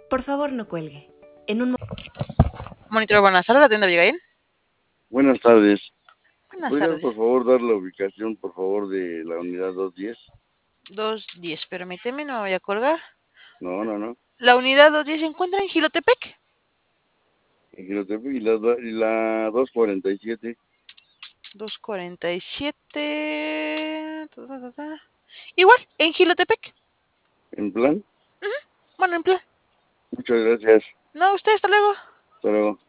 Por favor, no cuelgue. En un Monitor, buenas tardes, atiende Abigail. Buenas tardes. Buenas ¿Podrías, tardes. por favor, dar la ubicación, por favor, de la unidad 210? 210, permíteme, no me voy a colgar. No. La unidad 210 se encuentra en Jilotepec. En Girotepec y la 247. 247. Igual, en Jilotepec. ¿En plan? Bueno, en plan. Muchas gracias. No, usted, hasta luego. Hasta luego.